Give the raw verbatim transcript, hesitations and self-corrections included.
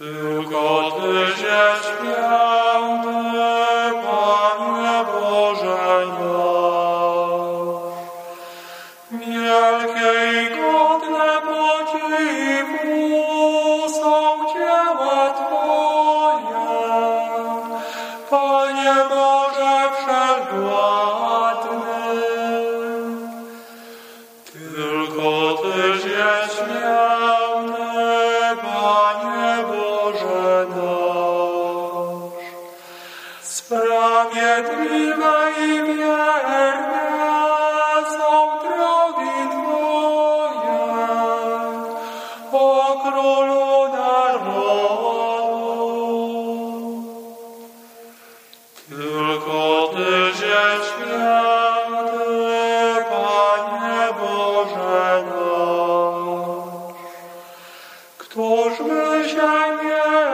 Tylko Tyże święty, Panie Boże nasz. Wielkie i godne podziwu są dzieła Twoje, Panie Boże wszechwładny. Tylko Tyże święty, Panie Boże nasz. Sprawiedliwe i wierne są drogi Twoje, o Królu narodów. Tylko Tyże święty, Panie Boże nasz. Któż by się nie